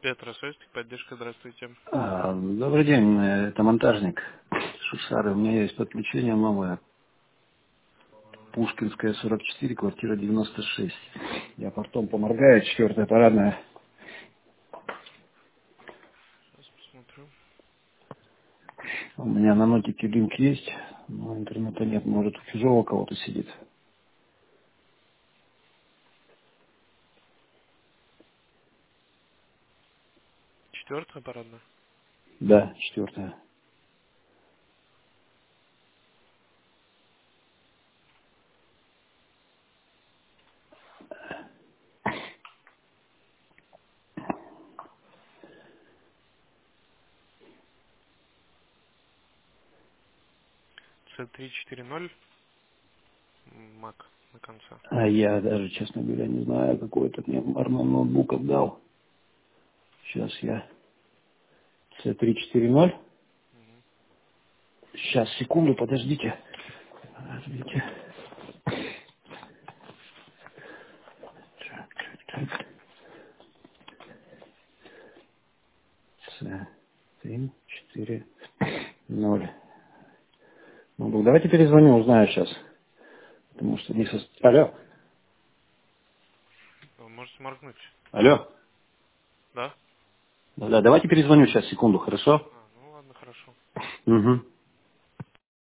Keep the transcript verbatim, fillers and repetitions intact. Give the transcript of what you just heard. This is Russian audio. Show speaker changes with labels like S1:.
S1: Петросвязь, поддержка, здравствуйте.
S2: А, Добрый день, э, это монтажник Шусары. У меня есть подключение новое. Пушкинская, сорок четыре, квартира девяносто шесть. Я потом поморгаю, четвертая парадная.
S1: Сейчас посмотрю.
S2: У меня на нотике линк есть, но интернета нет. Может, у чужого кого-то сидит.
S1: Четвертая парадная.
S2: Да, четвертая.
S1: С три четыре ноль. Мак на конце.
S2: А я даже, честно говоря, не знаю, какой этот мне Армен ноутбук отдал. Сейчас я С три четыре ноль.
S1: Мгм.
S2: Сейчас, секунду, подождите. Подождите. Так, так, так. С три четыре ноль. Ну, давайте перезвоню, узнаю сейчас. Потому что не со... Алло.
S1: Вы можете моргнуть.
S2: Алло.
S1: Да?
S2: Да, да, давайте перезвоню сейчас, секунду, хорошо?
S1: А, ну ладно, хорошо.
S2: Угу.